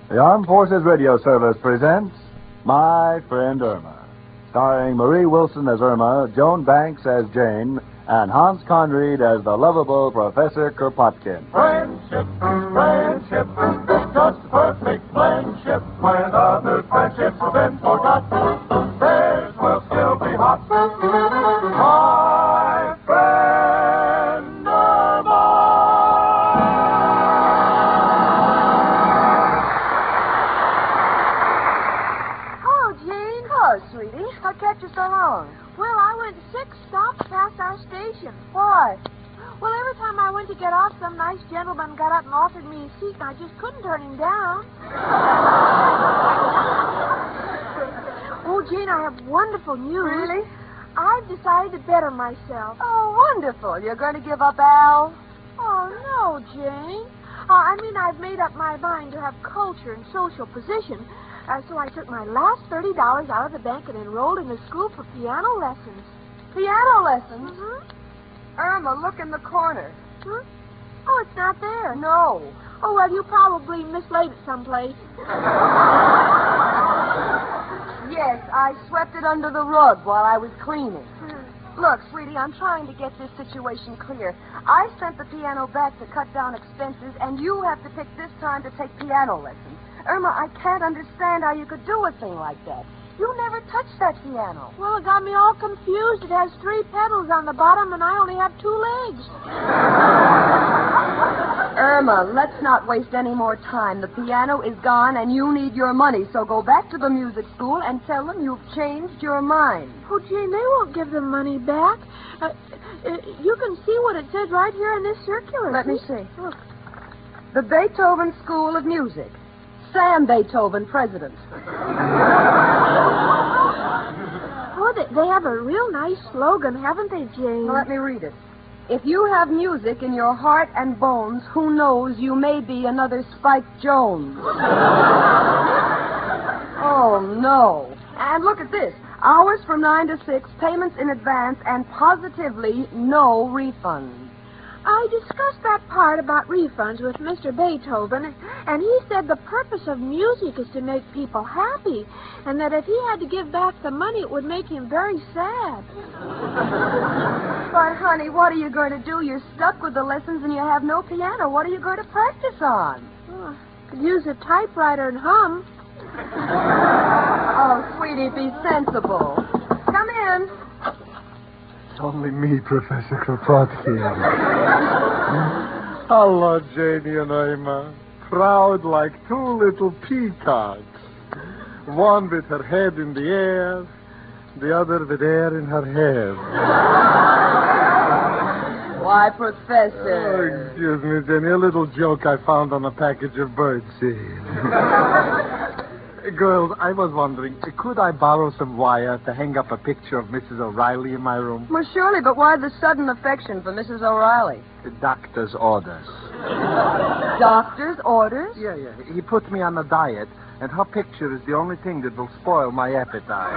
The Armed Forces Radio Service presents My Friend Irma, starring Marie Wilson as Irma, Joan Banks as Jane, and Hans Conried as the lovable Professor Kropotkin. Friendship, friendship, just a perfect friendship. When other friendships have been forgot, theirs will still be hot. My friend Irma. Oh, Jane. Oh, sweetie. What kept you so long? Well, I went 6 stops past our station. Why? Well, every time I went to get off, some nice gentleman got up and offered me a seat, and I just couldn't turn him down. Oh, Jane, I have wonderful news. Really? I've decided to better myself. Oh, wonderful. You're going to give up Al? Oh, no, Jane. I've made up my mind to have culture and social position. So I took my last $30 out of the bank and enrolled in a school for piano lessons. Piano lessons? Mm-hmm. Irma, look in the corner. Huh? Oh, it's not there. No. Oh, well, you probably mislaid it someplace. Yes, I swept it under the rug while I was cleaning. Hmm. Look, sweetie, I'm trying to get this situation clear. I sent the piano back to cut down expenses, and you have to pick this time to take piano lessons. Irma, I can't understand how you could do a thing like that. You never touched that piano. Well, it got me all confused. It has 3 pedals on the bottom, and I only have 2 legs. Irma, let's not waste any more time. The piano is gone, and you need your money. So go back to the music school and tell them you've changed your mind. Oh, Jane, they won't give the money back. You can see what it says right here in this circular. Let me see. Look. The Beethoven School of Music. Sam Beethoven, president. Oh, they have a real nice slogan, haven't they, Jane? Well, let me read it. If you have music in your heart and bones, who knows, you may be another Spike Jones. Oh, no. And look at this. Hours from 9 to 6, payments in advance, and positively no refunds. I discussed that part about refunds with Mr. Beethoven, and he said the purpose of music is to make people happy, and that if he had to give back the money, it would make him very sad. But, honey, what are you going to do? You're stuck with the lessons and you have no piano. What are you going to practice on? Oh, could use a typewriter and hum. Oh, sweetie, be sensible. Come in. It's only me, Professor Kropotkin. Hello, Janie and Irma. Proud like 2 little peacocks. One with her head in the air, the other with air in her hair. Why, Professor? Oh, excuse me, Jenny. A little joke I found on a package of birdseed. Girls, I was wondering, could I borrow some wire to hang up a picture of Mrs. O'Reilly in my room? Well, surely, but why the sudden affection for Mrs. O'Reilly? The doctor's orders. Doctor's orders? Yeah. He put me on a diet, and her picture is the only thing that will spoil my appetite.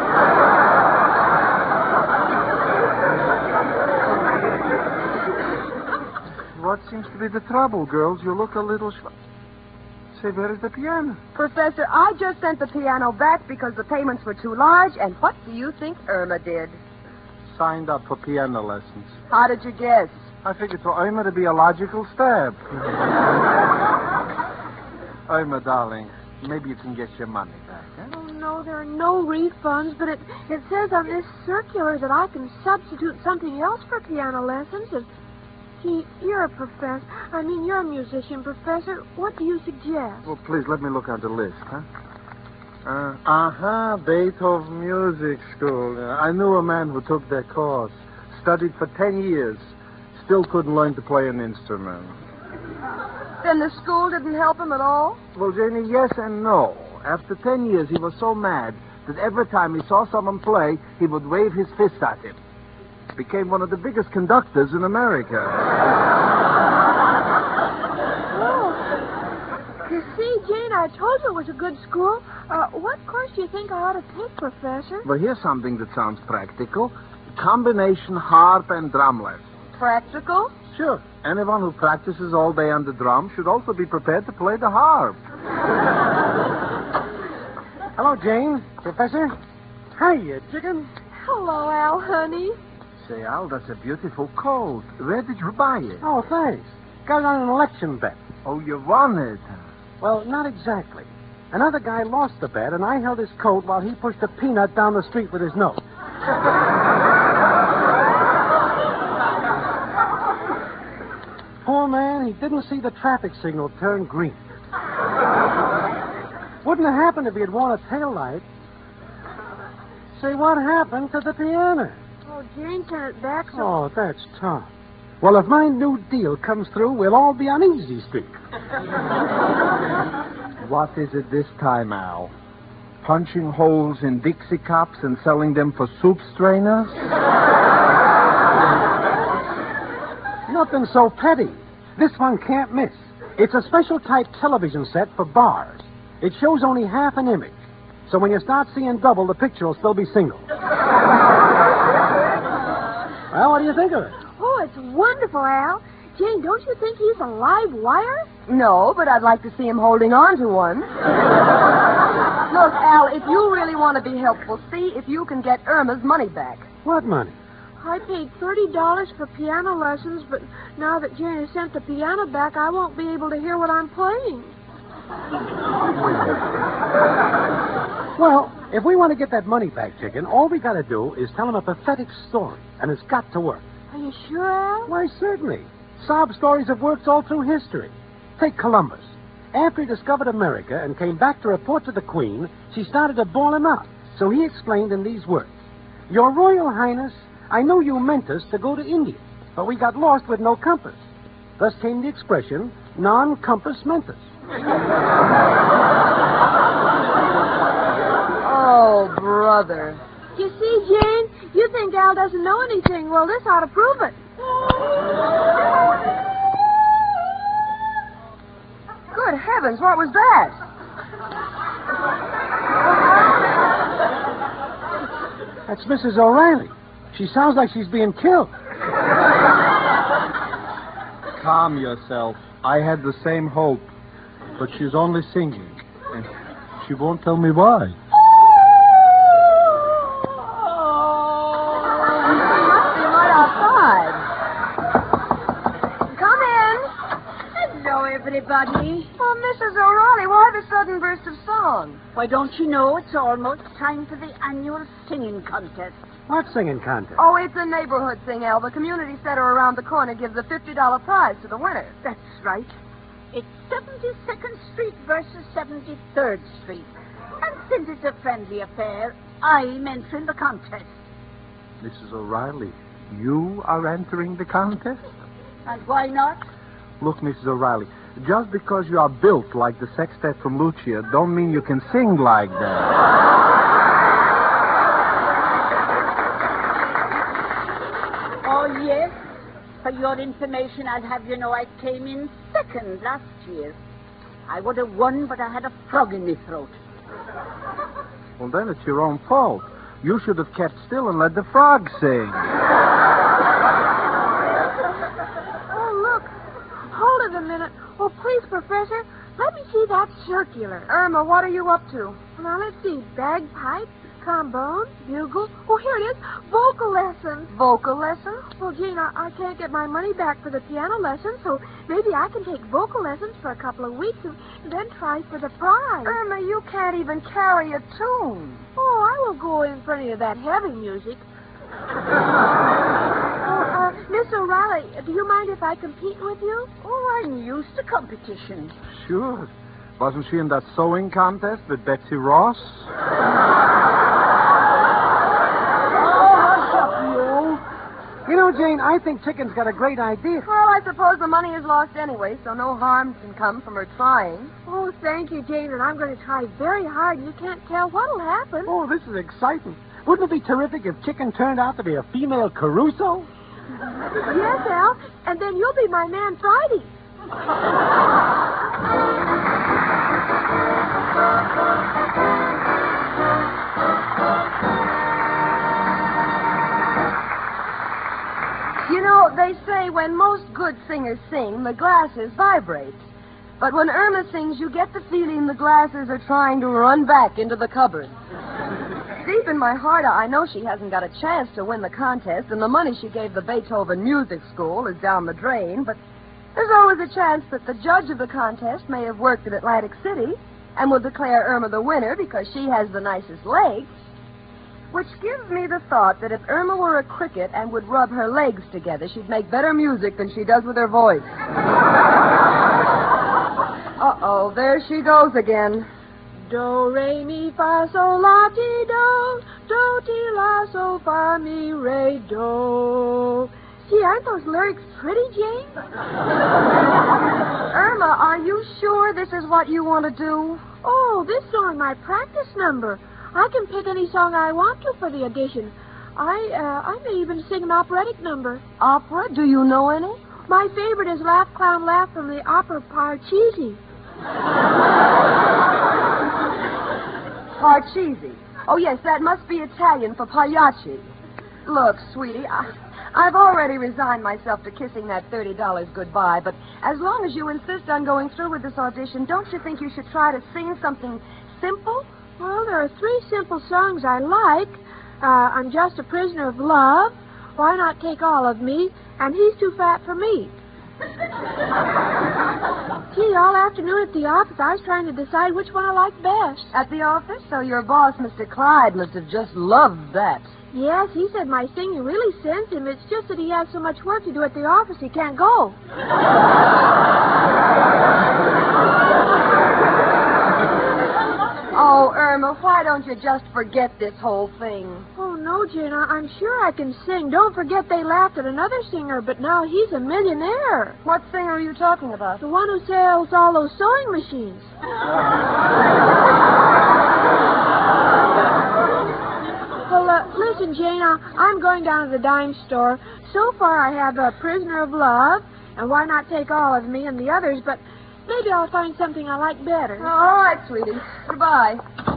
What seems to be the trouble, girls? You look a little... Say, where is the piano? Professor, I just sent the piano back because the payments were too large, and what do you think Irma did? Signed up for piano lessons. How did you guess? I figured for Irma to be a logical step. Irma, darling, maybe you can get your money back, huh? Oh, no, there are no refunds, but it says on this circular that I can substitute something else for piano lessons. And, gee, you're a professor. You're a musician, Professor. What do you suggest? Well, please, let me look on the list, huh? Beethoven Music School. I knew a man who took that course. Studied for 10 years. Still couldn't learn to play an instrument. Then the school didn't help him at all? Well, Janie, yes and no. After 10 years, he was so mad that every time he saw someone play, he would wave his fist at him. Became one of the biggest conductors in America. Oh. You see, Jane, I told you it was a good school. What course do you think I ought to take, Professor? Well, here's something that sounds practical. Combination harp and drum lesson. Practical? Sure. Anyone who practices all day on the drum should also be prepared to play the harp. Hello, Jane. Professor? Hiya, chicken. Hello, Al, honey. Say, Al, that's a beautiful coat. Where did you buy it? Oh, thanks. Got it on an election bet. Oh, you won it. Well, not exactly. Another guy lost the bet, and I held his coat while he pushed a peanut down the street with his nose. Poor man, he didn't see the traffic signal turn green. Wouldn't have happened if he had worn a taillight. Say, what happened to the piano? Oh, Jane sent it back, so... Oh, that's tough. Well, if my new deal comes through, we'll all be on Easy Street. What is it this time, Al? Punching holes in Dixie cups and selling them for soup strainers? Nothing so petty. This one can't miss. It's a special type television set for bars. It shows only half an image. So when you start seeing double, the picture will still be single. Well, what do you think of it? Oh, it's wonderful, Al. Jane, don't you think he's a live wire? No, but I'd like to see him holding on to one. Look, Al, if you really want to be helpful, see if you can get Irma's money back. What money? I paid $30 for piano lessons, but now that Jane has sent the piano back, I won't be able to hear what I'm playing. Well, if we want to get that money back, chicken, all we got to do is tell him a pathetic story, and it's got to work. Are you sure, Al? Why, certainly. Sob stories have worked all through history. Take Columbus. After he discovered America and came back to report to the Queen, she started to bawl him out. So he explained in these words: Your Royal Highness, I know you meant us to go to India, but we got lost with no compass. Thus came the expression, non-compass mentis. Oh, brother. You see, Jane, you think Al doesn't know anything. Well, this ought to prove it. Good heavens, what was that? That's Mrs. O'Reilly. She sounds like she's being killed. Calm yourself. I had the same hope. But she's only singing. And she won't tell me why. Everybody. Oh, Mrs. O'Reilly, why the sudden burst of song? Why, don't you know it's almost time for the annual singing contest? What singing contest? Oh, it's a neighborhood thing, Al. The community center around the corner gives a $50 prize to the winner. That's right. It's 72nd Street versus 73rd Street. And since it's a friendly affair, I'm entering the contest. Mrs. O'Reilly, you are entering the contest? And why not? Look, Mrs. O'Reilly, just because you are built like the sextet from Lucia don't mean you can sing like that. Oh, yes. For your information, I'll have you know I came in second last year. I would have won, but I had a frog in my throat. Well, then it's your own fault. You should have kept still and let the frog sing. Hold it a minute. Oh, please, Professor, let me see that circular. Irma, what are you up to? Now, let's see. Bagpipe, trombone, bugle. Oh, here it is. Vocal lessons. Vocal lessons? Well, Jane, I can't get my money back for the piano lessons, so maybe I can take vocal lessons for a couple of weeks and then try for the prize. Irma, you can't even carry a tune. Oh, I will go in for any of that heavy music. Miss O'Reilly, do you mind if I compete with you? Oh, I'm used to competition. Sure. Wasn't she in that sewing contest with Betsy Ross? You know, Jane, I think Chicken's got a great idea. Well, I suppose the money is lost anyway, so no harm can come from her trying. Oh, thank you, Jane, and I'm going to try very hard. You can't tell what'll happen. Oh, this is exciting. Wouldn't it be terrific if Chicken turned out to be a female Caruso? Yes, Al, and then you'll be my man Friday. You know, they say when most good singers sing, the glasses vibrate. But when Irma sings, you get the feeling the glasses are trying to run back into the cupboard. Deep in my heart, I know she hasn't got a chance to win the contest, and the money she gave the Beethoven Music School is down the drain, but there's always a chance that the judge of the contest may have worked at Atlantic City and will declare Irma the winner because she has the nicest legs. Which gives me the thought that if Irma were a cricket and would rub her legs together, she'd make better music than she does with her voice. Uh-oh, there she goes again. Do, re, mi, fa, sol, la, ti, do, ti, la, sol, fa, mi, re, do. Gee, aren't those lyrics pretty, Jane? Irma, are you sure this is what you want to do? Oh, this song, my practice number. I can pick any song I want to for the audition. I may even sing an operatic number. Opera? Do you know any? My favorite is Laugh, Clown, Laugh from the opera Parcheesi. Parcheesi. Oh, yes, that must be Italian for pagliacci. Look, sweetie, I've already resigned myself to kissing that $30 goodbye, but as long as you insist on going through with this audition, don't you think you should try to sing something simple? Well, there are 3 simple songs I like. I'm Just a Prisoner of Love, Why Not Take All of Me, and He's Too Fat for Me. Gee, all afternoon at the office, I was trying to decide which one I liked best. At the office? So your boss, Mr. Clyde, must have just loved that. Yes, he said my singing really sends him. It's just that he has so much work to do at the office, he can't go. Oh, Irma, why don't you just forget this whole thing? Oh, no, Jane, I'm sure I can sing. Don't forget they laughed at another singer, but now he's a millionaire. What singer are you talking about? The one who sells all those sewing machines. Well, listen, Jane, I'm going down to the dime store. So far I have a Prisoner of Love, and Why Not Take All of Me, and the others, but maybe I'll find something I like better. Oh, all right, sweetie. Goodbye.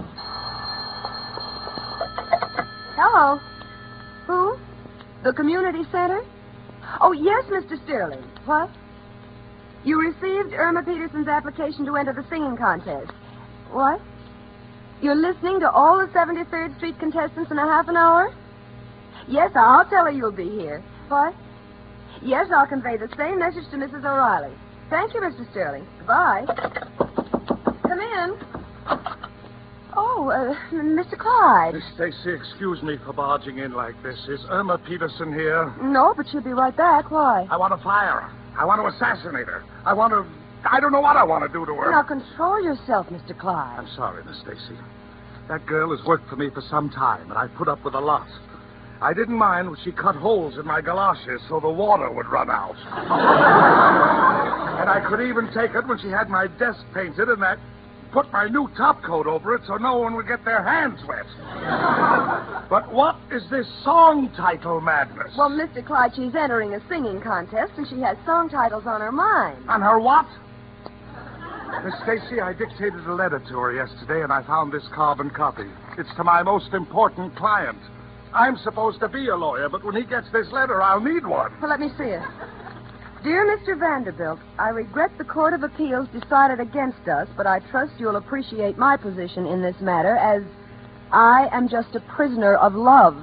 Hello. Who? The community center? Oh, yes, Mr. Sterling. What? You received Irma Peterson's application to enter the singing contest. What? You're listening to all the 73rd Street contestants in a half an hour? Yes, I'll tell her you'll be here. What? Yes, I'll convey the same message to Mrs. O'Reilly. Thank you, Mr. Sterling. Goodbye. Come in. Oh, Mr. Clyde. Miss Stacy, excuse me for barging in like this. Is Irma Peterson here? No, but she'll be right back. Why? I want to fire her. I want to assassinate her. I don't know what I want to do to her. Now, control yourself, Mr. Clyde. I'm sorry, Miss Stacy. That girl has worked for me for some time, and I put up with a lot. I didn't mind when she cut holes in my galoshes so the water would run out. And I could even take it when she had my desk painted and put my new top coat over it so no one would get their hands wet. But what is this song title madness? Well, Mr. Clyde, she's entering a singing contest, and she has song titles on her mind. On her what? Miss Stacy, I dictated a letter to her yesterday, and I found this carbon copy. It's to my most important client. I'm supposed to be a lawyer, but when he gets this letter, I'll need one. Well, let me see it. Dear Mr. Vanderbilt, I regret the Court of Appeals decided against us, but I trust you'll appreciate my position in this matter, as I am just a prisoner of love.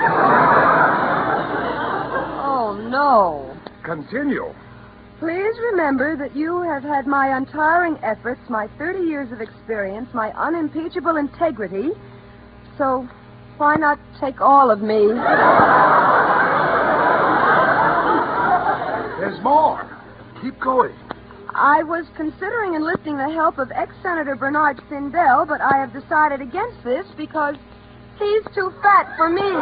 Oh, no. Continue. Please remember that you have had my untiring efforts, my 30 years of experience, my unimpeachable integrity, so why not take all of me? There's more. Keep going. I was considering enlisting the help of ex-Senator Bernard Sindel, but I have decided against this because he's too fat for me.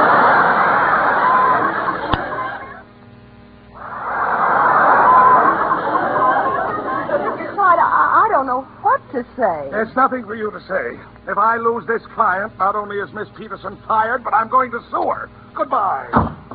I don't know what to say. There's nothing for you to say. If I lose this client, not only is Miss Peterson fired, but I'm going to sue her. Goodbye.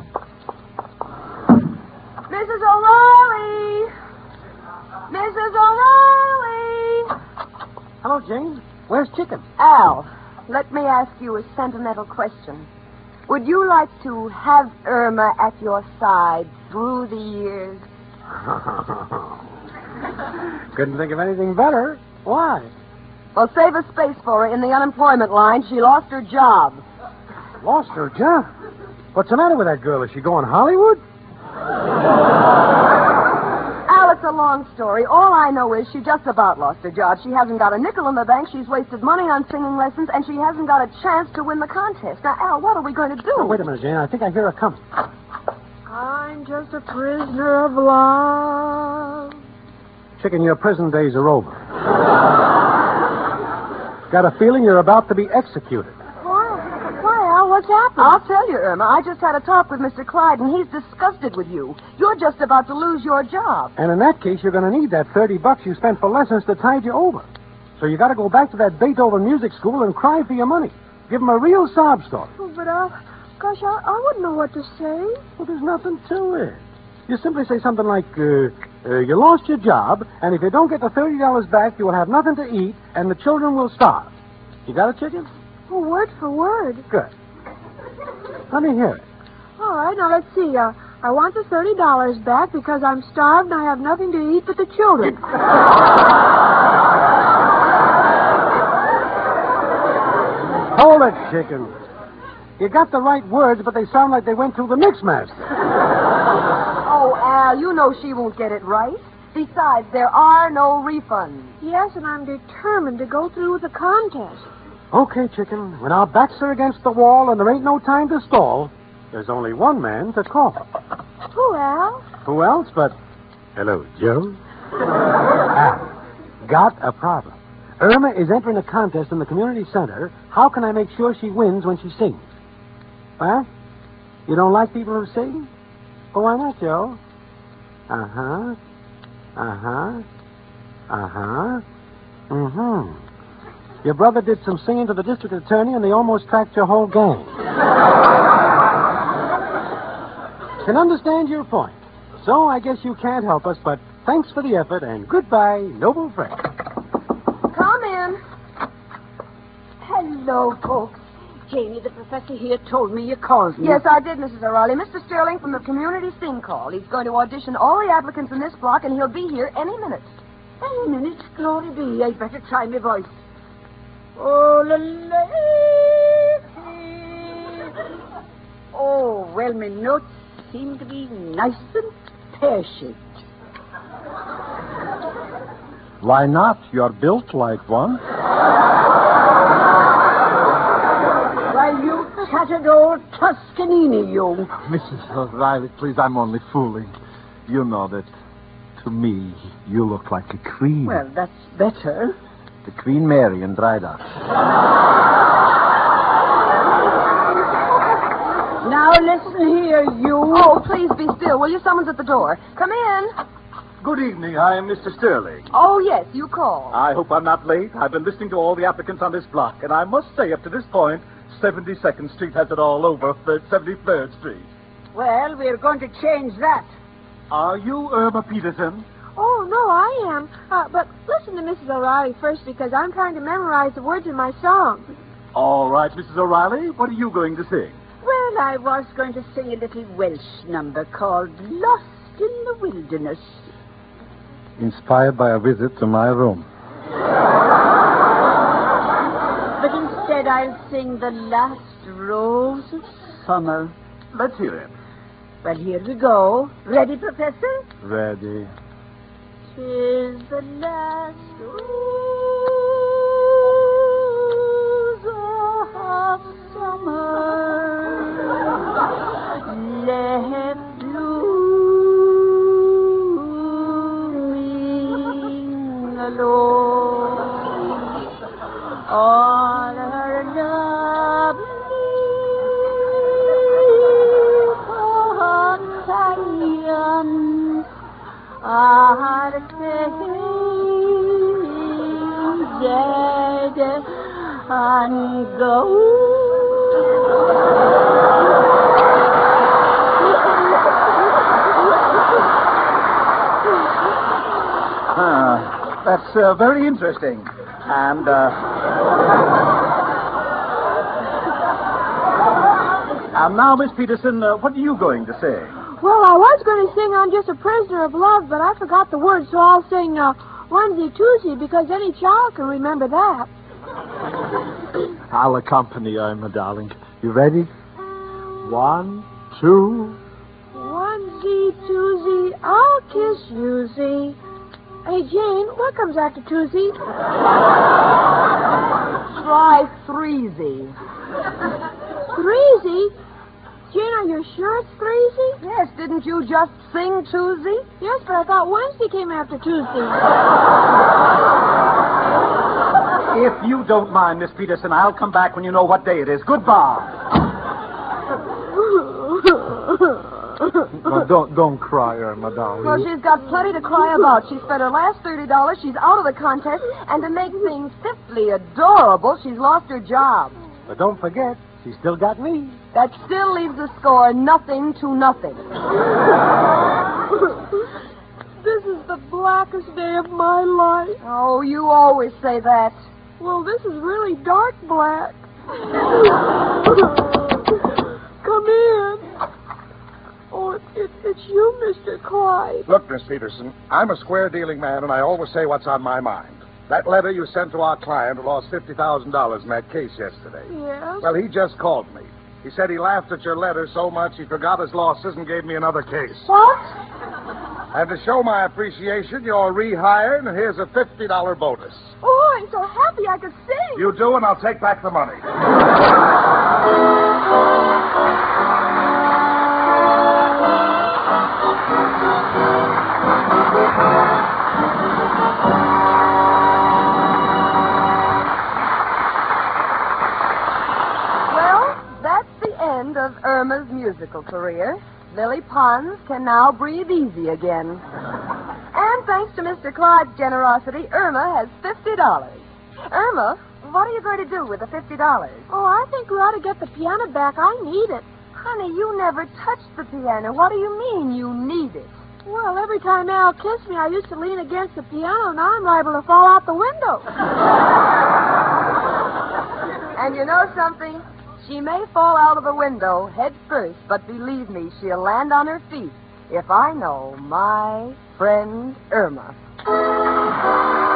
Mrs. O'Reilly! Mrs. O'Reilly! Hello, Jane. Where's Chicken? Al, let me ask you a sentimental question. Would you like to have Irma at your side through the years? Couldn't think of anything better. Why? Well, save a space for her in the unemployment line. She lost her job. Lost her job? What's the matter with that girl? Is she going Hollywood? Al, it's a long story. All I know is she just about lost her job. She hasn't got a nickel in the bank. She's wasted money on singing lessons, and she hasn't got a chance to win the contest. Now, Al, what are we going to do? Oh, wait a minute, Jane. I think I hear her coming. I'm just a prisoner of love. Chicken, your prison days are over. Got a feeling you're about to be executed. Why, Al? What's happened? I'll tell you, Irma. I just had a talk with Mr. Clyde, and he's disgusted with you. You're just about to lose your job. And in that case, you're going to need that $30 you spent for lessons to tide you over. So you got to go back to that Beethoven music school and cry for your money. Give them a real sob story. Oh, but, gosh, I wouldn't know what to say. Well, there's nothing to it. You simply say something like, you lost your job, and if you don't get the $30 back, you will have nothing to eat, and the children will starve. You got it, chicken? Oh, word for word. Good. Let me hear it. All right, now let's see. I want the $30 back because I'm starved and I have nothing to eat but the children. Hold it, chicken. You got the right words, but they sound like they went through the mixmaster. Oh, Al, you know she won't get it right. Besides, there are no refunds. Yes, and I'm determined to go through with the contest. Okay, chicken. When our backs are against the wall and there ain't no time to stall, there's only one man to call. Who, Al? Who else but... Hello, Joe. Al, got a problem. Irma is entering a contest in the community center. How can I make sure she wins when she sings? Huh? You don't like people who sing? Well, why not, Joe? Uh-huh. Uh-huh. Uh-huh. Mm-hmm. Your brother did some singing to the district attorney, and they almost tracked your whole gang. Can understand your point. So I guess you can't help us, but thanks for the effort, and goodbye, noble friend. Come in. Hello, folks. Janie, the professor here told me you called me. Yes, I did, Mrs. O'Reilly. Mr. Sterling from the community sing call. He's going to audition all the applicants in this block, and he'll be here any minute. Any minute, glory be. I'd better try my voice. Oh, oh, well, my notes seem to be nice and pear-shaped. Why not? You're built like one. Why, you tattered old Toscanini, you. Mrs. O'Reilly, please, I'm only fooling. You know that, to me, you look like a queen. Well, that's better. The Queen Mary in Drydock. Now, listen here, you. Oh, please be still. Will you? Someone's at the door. Come in. Good evening. I am Mr. Sterling. Oh, yes, you called. I hope I'm not late. I've been listening to all the applicants on this block, and I must say, up to this point, 72nd Street has it all over 73rd Street. Well, we're going to change that. Are you Irma Peterson? Oh, no, I am. But listen to Mrs. O'Reilly first because I'm trying to memorize the words in my song. All right, Mrs. O'Reilly. What are you going to sing? Well, I was going to sing a little Welsh number called Lost in the Wilderness. Inspired by a visit to my room. But instead, I'll sing The Last Rose of Summer. Let's hear it. Well, here we go. Ready, Professor? Ready. 'Tis the last rose of summer left blooming alone. All her lovely companions are dead and That's very interesting. And, and now, Miss Peterson, what are you going to say? Well, I was going to sing I'm Just a Prisoner of Love, but I forgot the words, so I'll sing Onesie Twosie, because any child can remember that. I'll accompany Irma, darling. You ready? 1, 2. Onesie Twosie, I'll kiss yousie. Hey, Jane, what comes after Twosie? Try threesie. Threesie? Jane, are you sure it's threesie? Yes, didn't you just sing Tuesday? Yes, but I thought Wednesday came after Tuesday. If you don't mind, Miss Peterson, I'll come back when you know what day it is. Goodbye. No, don't cry, Irma, darling. Well, she's got plenty to cry about. She spent her last $30. She's out of the contest. And to make things simply adorable, she's lost her job. But don't forget, she's still got me. That still leaves the score 0-0. This is the blackest day of my life. Oh, you always say that. Well, this is really dark black. Come in. Oh, it's you, Mr. Clyde. Look, Miss Peterson, I'm a square-dealing man, and I always say what's on my mind. That letter you sent to our client who lost $50,000 in that case yesterday. Yes? Well, he just called me. He said he laughed at your letter so much he forgot his losses and gave me another case. What? And to show my appreciation, you're rehired, and here's a $50 bonus. Oh, I'm so happy I could sing. You do, and I'll take back the money. Of Irma's musical career, Lily Pons can now breathe easy again. And thanks to Mr. Clyde's generosity, Irma has $50. Irma, what are you going to do with the $50? Oh, I think we ought to get the piano back. I need it. Honey, you never touched the piano. What do you mean you need it? Well, every time Al kissed me, I used to lean against the piano. Now I'm liable to fall out the window. And you know something? She may fall out of the window head first, but believe me, she'll land on her feet if I know my friend Irma.